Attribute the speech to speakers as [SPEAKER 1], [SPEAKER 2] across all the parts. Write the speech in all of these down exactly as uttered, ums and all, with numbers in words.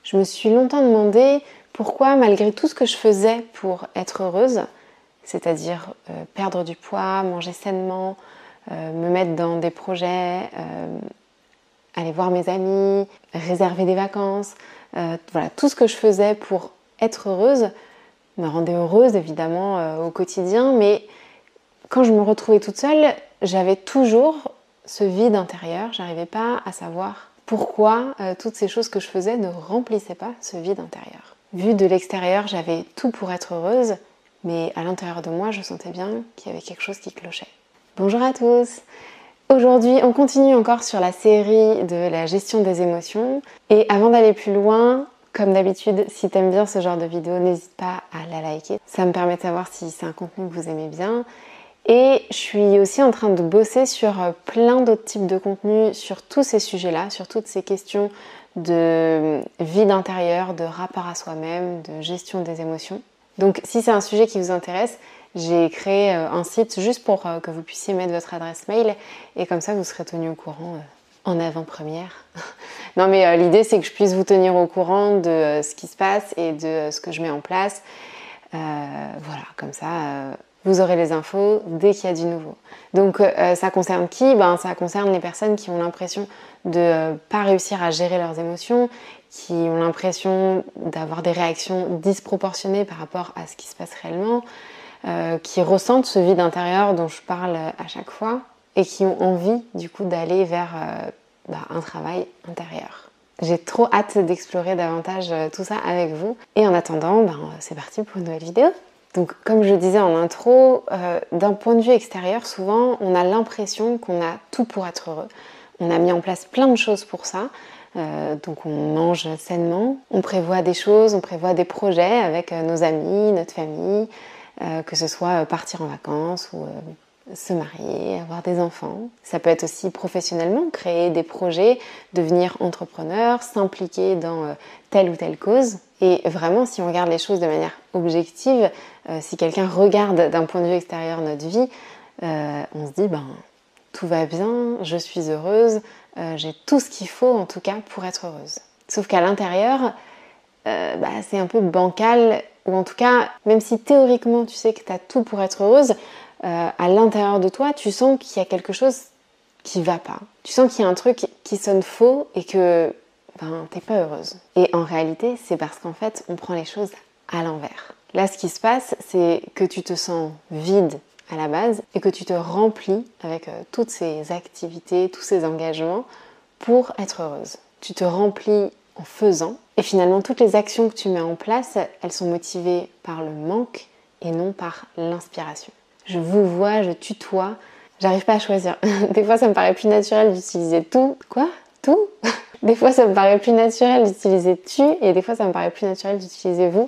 [SPEAKER 1] Je me suis longtemps demandé pourquoi, malgré tout ce que je faisais pour être heureuse, c'est-à-dire euh, perdre du poids, manger sainement, euh, me mettre dans des projets, euh, aller voir mes amis, réserver des vacances, euh, voilà, tout ce que je faisais pour être heureuse me rendait heureuse évidemment euh, au quotidien, mais quand je me retrouvais toute seule, j'avais toujours ce vide intérieur, j'arrivais pas à savoir pourquoi euh, toutes ces choses que je faisais ne remplissaient pas ce vide intérieur. Vu de l'extérieur, j'avais tout pour être heureuse, mais à l'intérieur de moi, je sentais bien qu'il y avait quelque chose qui clochait. Bonjour à tous! Aujourd'hui, on continue encore sur la série de la gestion des émotions. Et avant d'aller plus loin, comme d'habitude, si t'aimes bien ce genre de vidéo, n'hésite pas à la liker. Ça me permet de savoir si c'est un contenu que vous aimez bien. Et je suis aussi en train de bosser sur plein d'autres types de contenus sur tous ces sujets-là, sur toutes ces questions de vide intérieur, de rapport à soi-même, de gestion des émotions. Donc si c'est un sujet qui vous intéresse, j'ai créé un site juste pour que vous puissiez mettre votre adresse mail et comme ça vous serez tenu au courant en avant-première. Non mais euh, l'idée c'est que je puisse vous tenir au courant de euh, ce qui se passe et de euh, ce que je mets en place. Euh, voilà, comme ça euh, vous aurez les infos dès qu'il y a du nouveau. Donc euh, ça concerne qui ? Ben, ça concerne les personnes qui ont l'impression de euh, pas réussir à gérer leurs émotions, qui ont l'impression d'avoir des réactions disproportionnées par rapport à ce qui se passe réellement, euh, qui ressentent ce vide intérieur dont je parle à chaque fois et qui ont envie du coup d'aller vers euh, bah, un travail intérieur. J'ai trop hâte d'explorer davantage euh, tout ça avec vous. Et en attendant, ben, c'est parti pour une nouvelle vidéo. Donc comme je disais en intro, euh, d'un point de vue extérieur, souvent on a l'impression qu'on a tout pour être heureux. On a mis en place plein de choses pour ça. Euh, donc on mange sainement, on prévoit des choses, on prévoit des projets avec euh, nos amis, notre famille, euh, que ce soit euh, partir en vacances ou euh, se marier, avoir des enfants. Ça peut être aussi professionnellement, créer des projets, devenir entrepreneur, s'impliquer dans euh, telle ou telle cause. Et vraiment, si on regarde les choses de manière objective, euh, si quelqu'un regarde d'un point de vue extérieur notre vie, euh, on se dit, ben, tout va bien, je suis heureuse, euh, j'ai tout ce qu'il faut en tout cas pour être heureuse. Sauf qu'à l'intérieur, euh, bah, c'est un peu bancal, ou en tout cas, même si théoriquement tu sais que tu as tout pour être heureuse, euh, à l'intérieur de toi, tu sens qu'il y a quelque chose qui va pas. Tu sens qu'il y a un truc qui sonne faux et que ben, t'es pas heureuse. Et en réalité, c'est parce qu'en fait, on prend les choses à l'envers. Là, ce qui se passe, c'est que tu te sens vide à la base et que tu te remplis avec euh, toutes ces activités, tous ces engagements pour être heureuse. Tu te remplis en faisant et finalement, toutes les actions que tu mets en place, elles sont motivées par le manque et non par l'inspiration. Je vous vois, je tutoie, j'arrive pas à choisir. Des fois, ça me paraît plus naturel d'utiliser tout. Quoi ? Tout ? Des fois, ça me paraît plus naturel d'utiliser tu et des fois, ça me paraît plus naturel d'utiliser vous.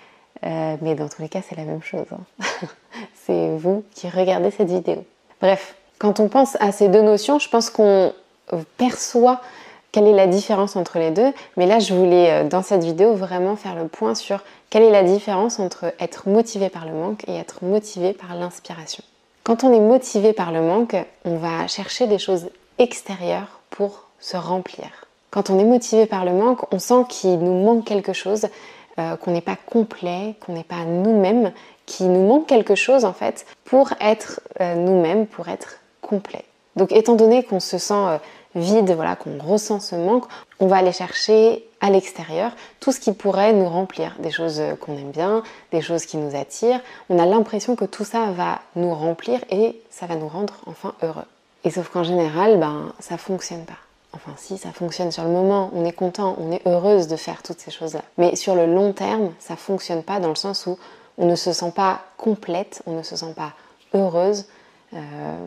[SPEAKER 1] Euh, mais dans tous les cas, c'est la même chose. Hein. C'est vous qui regardez cette vidéo. Bref, quand on pense à ces deux notions, je pense qu'on perçoit quelle est la différence entre les deux. Mais là, je voulais, dans cette vidéo, vraiment faire le point sur quelle est la différence entre être motivé par le manque et être motivé par l'inspiration. Quand on est motivé par le manque, on va chercher des choses extérieures pour se remplir. Quand on est motivé par le manque, on sent qu'il nous manque quelque chose, euh, qu'on n'est pas complet, qu'on n'est pas nous-mêmes, qu'il nous manque quelque chose en fait pour être euh, nous-mêmes, pour être complet. Donc étant donné qu'on se sent euh, vide, voilà, qu'on ressent ce manque, on va aller chercher à l'extérieur tout ce qui pourrait nous remplir, des choses qu'on aime bien, des choses qui nous attirent. On a l'impression que tout ça va nous remplir et ça va nous rendre enfin heureux. Et sauf qu'en général, ben, ça fonctionne pas. Enfin si, ça fonctionne sur le moment, on est content, on est heureuse de faire toutes ces choses-là. Mais sur le long terme, ça fonctionne pas dans le sens où on ne se sent pas complète, on ne se sent pas heureuse. Euh,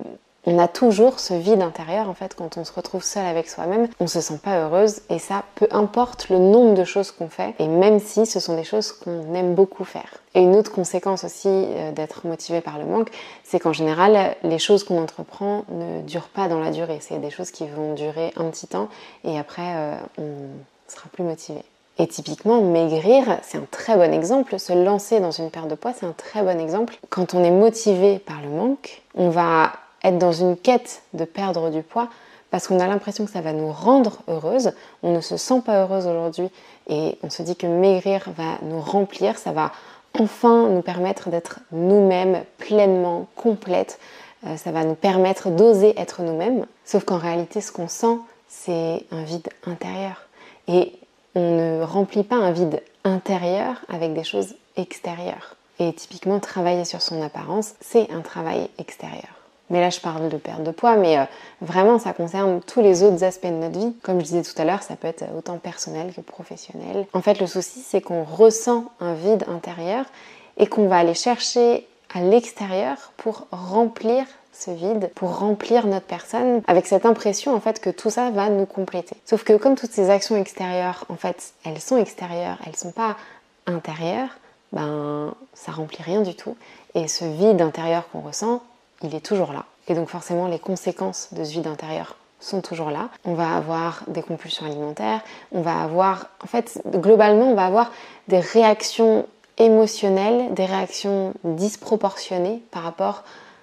[SPEAKER 1] on a toujours ce vide intérieur en fait quand on se retrouve seul avec soi-même, on se sent pas heureuse et ça, peu importe le nombre de choses qu'on fait et même si ce sont des choses qu'on aime beaucoup faire. Et une autre conséquence aussi euh, d'être motivé par le manque, c'est qu'en général, les choses qu'on entreprend ne durent pas dans la durée. C'est des choses qui vont durer un petit temps et après euh, on sera plus motivé. Et typiquement, maigrir, c'est un très bon exemple. Se lancer dans une perte de poids, c'est un très bon exemple. Quand on est motivé par le manque, on va être dans une quête de perdre du poids parce qu'on a l'impression que ça va nous rendre heureuse. On ne se sent pas heureuse aujourd'hui et on se dit que maigrir va nous remplir, ça va enfin nous permettre d'être nous-mêmes pleinement, complètes. Euh, ça va nous permettre d'oser être nous-mêmes. Sauf qu'en réalité, ce qu'on sent, c'est un vide intérieur. Et on ne remplit pas un vide intérieur avec des choses extérieures. Et typiquement, travailler sur son apparence, c'est un travail extérieur. Mais là, je parle de perte de poids, mais euh, vraiment, ça concerne tous les autres aspects de notre vie. Comme je disais tout à l'heure, ça peut être autant personnel que professionnel. En fait, le souci, c'est qu'on ressent un vide intérieur et qu'on va aller chercher à l'extérieur pour remplir ce vide, pour remplir notre personne, avec cette impression en fait que tout ça va nous compléter. Sauf que comme toutes ces actions extérieures, en fait, elles sont extérieures, elles sont pas intérieures, ben ça remplit rien du tout. Et ce vide intérieur qu'on ressent, il est toujours là. Et donc forcément, les conséquences de ce vide intérieur sont toujours là. On va avoir des compulsions alimentaires, on va avoir, en fait, globalement, on va avoir des réactions émotionnelles, des réactions disproportionnées par rapport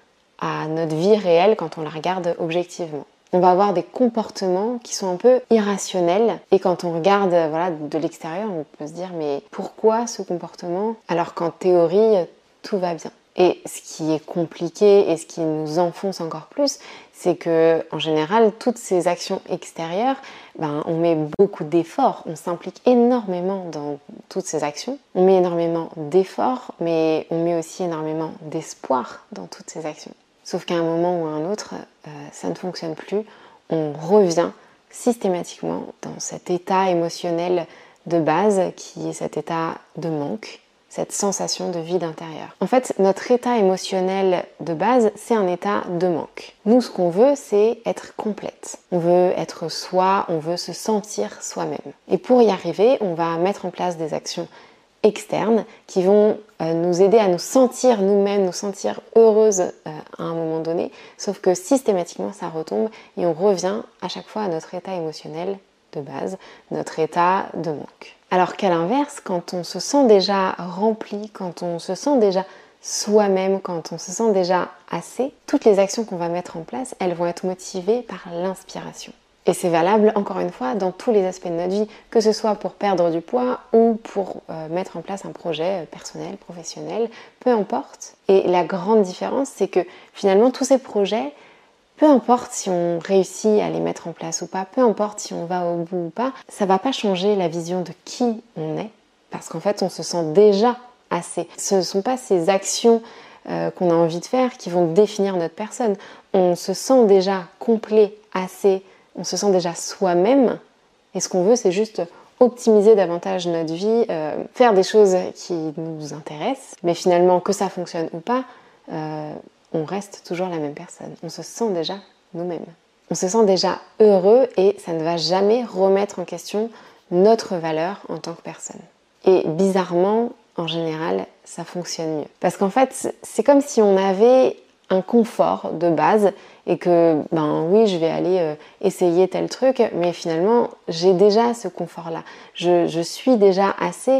[SPEAKER 1] à notre vie réelle quand on la regarde objectivement. On va avoir des comportements qui sont un peu irrationnels et quand on regarde voilà, de l'extérieur, on peut se dire mais pourquoi ce comportement alors qu'en théorie tout va bien. Et ce qui est compliqué et ce qui nous enfonce encore plus, c'est que en général, toutes ces actions extérieures, ben, on met beaucoup d'efforts, on s'implique énormément dans toutes ces actions. On met énormément d'efforts, mais on met aussi énormément d'espoir dans toutes ces actions. Sauf qu'à un moment ou à un autre, euh, ça ne fonctionne plus. On revient systématiquement dans cet état émotionnel de base qui est cet état de manque, cette sensation de vide intérieur. En fait, notre état émotionnel de base, c'est un état de manque. Nous, ce qu'on veut, c'est être complète. On veut être soi, on veut se sentir soi-même. Et pour y arriver, on va mettre en place des actions externes qui vont euh, nous aider à nous sentir nous-mêmes, nous sentir heureuses euh, à un moment donné, sauf que systématiquement ça retombe et on revient à chaque fois à notre état émotionnel de base, notre état de manque. Alors qu'à l'inverse, quand on se sent déjà rempli, quand on se sent déjà soi-même, quand on se sent déjà assez, toutes les actions qu'on va mettre en place, elles vont être motivées par l'inspiration. Et c'est valable, encore une fois, dans tous les aspects de notre vie, que ce soit pour perdre du poids ou pour euh, mettre en place un projet personnel, professionnel, peu importe. Et la grande différence, c'est que finalement, tous ces projets, peu importe si on réussit à les mettre en place ou pas, peu importe si on va au bout ou pas, ça va pas changer la vision de qui on est, parce qu'en fait, on se sent déjà assez. Ce ne sont pas ces actions euh, qu'on a envie de faire qui vont définir notre personne. On se sent déjà complet, assez, on se sent déjà soi-même et ce qu'on veut c'est juste optimiser davantage notre vie, euh, faire des choses qui nous intéressent, mais finalement que ça fonctionne ou pas, euh, on reste toujours la même personne. On se sent déjà nous-mêmes. On se sent déjà heureux et ça ne va jamais remettre en question notre valeur en tant que personne. Et bizarrement, en général, ça fonctionne mieux. Parce qu'en fait, c'est comme si on avait un confort de base et que, ben oui, je vais aller euh, essayer tel truc, mais finalement, j'ai déjà ce confort-là. Je, je suis déjà assez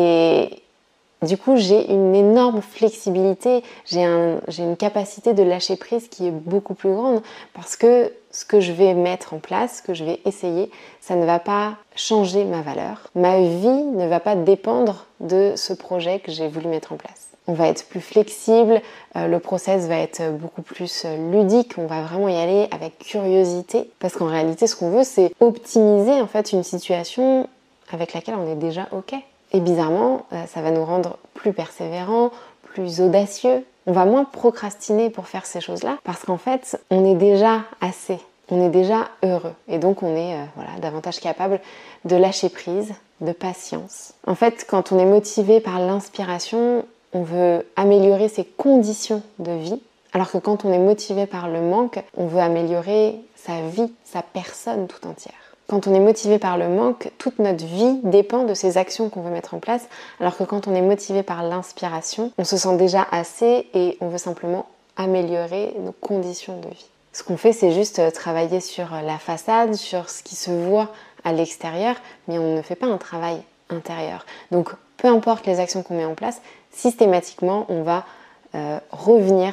[SPEAKER 1] et du coup, j'ai une énorme flexibilité, j'ai un, j'ai une capacité de lâcher prise qui est beaucoup plus grande parce que ce que je vais mettre en place, ce que je vais essayer, ça ne va pas changer ma valeur. Ma vie ne va pas dépendre de ce projet que j'ai voulu mettre en place. On va être plus flexible, euh, le process va être beaucoup plus ludique, on va vraiment y aller avec curiosité parce qu'en réalité, ce qu'on veut, c'est optimiser en fait une situation avec laquelle on est déjà OK. Et bizarrement, ça va nous rendre plus persévérants, plus audacieux. On va moins procrastiner pour faire ces choses-là parce qu'en fait, on est déjà assez, on est déjà heureux. Et donc, on est euh, voilà, davantage capable de lâcher prise, de patience. En fait, quand on est motivé par l'inspiration, on veut améliorer ses conditions de vie. Alors que quand on est motivé par le manque, on veut améliorer sa vie, sa personne tout entière. Quand on est motivé par le manque, toute notre vie dépend de ces actions qu'on veut mettre en place, alors que quand on est motivé par l'inspiration, on se sent déjà assez et on veut simplement améliorer nos conditions de vie. Ce qu'on fait, c'est juste travailler sur la façade, sur ce qui se voit à l'extérieur, mais on ne fait pas un travail intérieur. Donc, peu importe les actions qu'on met en place, systématiquement, on va euh, revenir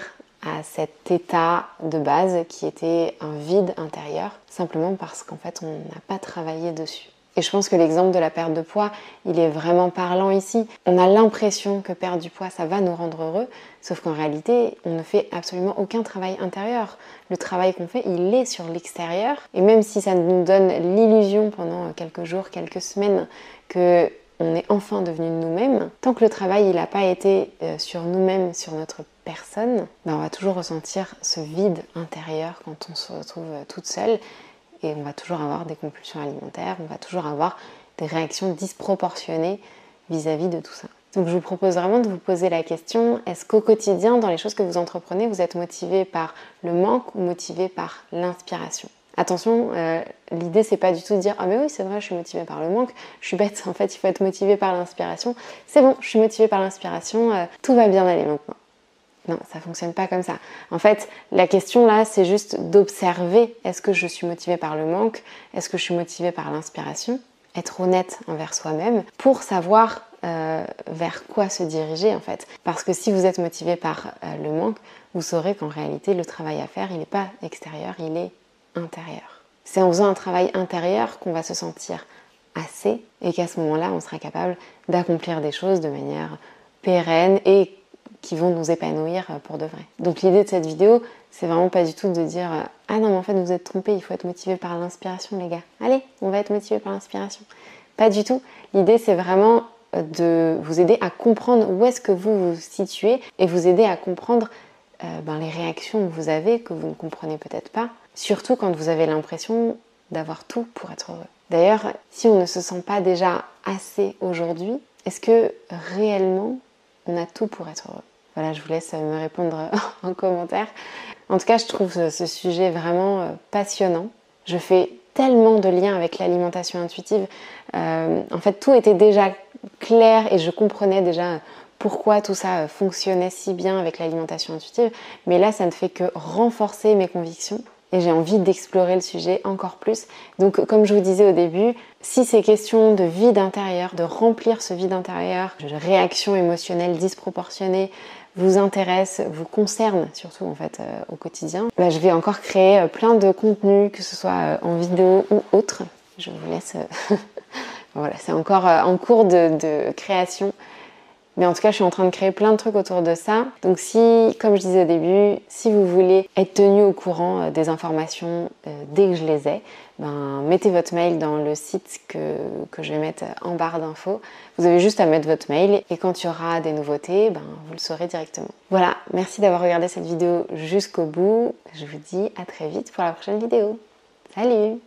[SPEAKER 1] à cet état de base qui était un vide intérieur, simplement parce qu'en fait on n'a pas travaillé dessus. Et je pense que l'exemple de la perte de poids, il est vraiment parlant ici. On a l'impression que perdre du poids, ça va nous rendre heureux, sauf qu'en réalité, on ne fait absolument aucun travail intérieur. Le travail qu'on fait, il est sur l'extérieur. Et même si ça nous donne l'illusion pendant quelques jours, quelques semaines, que on est enfin devenu nous-mêmes, tant que le travail n'a pas été sur nous-mêmes, sur notre personne, ben on va toujours ressentir ce vide intérieur quand on se retrouve toute seule. Et on va toujours avoir des compulsions alimentaires, on va toujours avoir des réactions disproportionnées vis-à-vis de tout ça. Donc je vous propose vraiment de vous poser la question, est-ce qu'au quotidien, dans les choses que vous entreprenez, vous êtes motivé par le manque ou motivé par l'inspiration ? Attention, euh, l'idée c'est pas du tout de dire « Ah mais oui c'est vrai, je suis motivée par le manque, je suis bête, en fait il faut être motivé par l'inspiration. C'est bon, je suis motivée par l'inspiration, euh, tout va bien aller maintenant. » Non, ça fonctionne pas comme ça. En fait, la question là, c'est juste d'observer, est-ce que je suis motivée par le manque? Est-ce que je suis motivée par l'inspiration? Être honnête envers soi-même pour savoir euh, vers quoi se diriger en fait. Parce que si vous êtes motivé par euh, le manque, vous saurez qu'en réalité, le travail à faire, il n'est pas extérieur, il est intérieur. C'est en faisant un travail intérieur qu'on va se sentir assez et qu'à ce moment-là, on sera capable d'accomplir des choses de manière pérenne et qui vont nous épanouir pour de vrai. Donc l'idée de cette vidéo, c'est vraiment pas du tout de dire « Ah non, mais en fait, vous êtes trompés, il faut être motivé par l'inspiration, les gars. Allez, on va être motivé par l'inspiration. » Pas du tout. L'idée, c'est vraiment de vous aider à comprendre où est-ce que vous vous situez et vous aider à comprendre euh, ben, les réactions que vous avez, que vous ne comprenez peut-être pas, surtout quand vous avez l'impression d'avoir tout pour être heureux. D'ailleurs, si on ne se sent pas déjà assez aujourd'hui, est-ce que réellement on a tout pour être heureux? Voilà, je vous laisse me répondre en commentaire. En tout cas, je trouve ce sujet vraiment passionnant. Je fais tellement de liens avec l'alimentation intuitive. Euh, en fait, tout était déjà clair et je comprenais déjà pourquoi tout ça fonctionnait si bien avec l'alimentation intuitive. Mais là, ça ne fait que renforcer mes convictions. Et j'ai envie d'explorer le sujet encore plus. Donc comme je vous disais au début, si ces questions de vide intérieur, de remplir ce vide intérieur, de réactions émotionnelles disproportionnées vous intéressent, vous concernent surtout en fait euh, au quotidien, bah, je vais encore créer euh, plein de contenus, que ce soit euh, en vidéo ou autre. Je vous laisse... Euh... voilà, c'est encore euh, en cours de, de création. Mais en tout cas, je suis en train de créer plein de trucs autour de ça. Donc si, comme je disais au début, si vous voulez être tenu au courant des informations euh, dès que je les ai, ben, mettez votre mail dans le site que, que je vais mettre en barre d'infos. Vous avez juste à mettre votre mail et quand il y aura des nouveautés, ben, vous le saurez directement. Voilà, merci d'avoir regardé cette vidéo jusqu'au bout. Je vous dis à très vite pour la prochaine vidéo. Salut!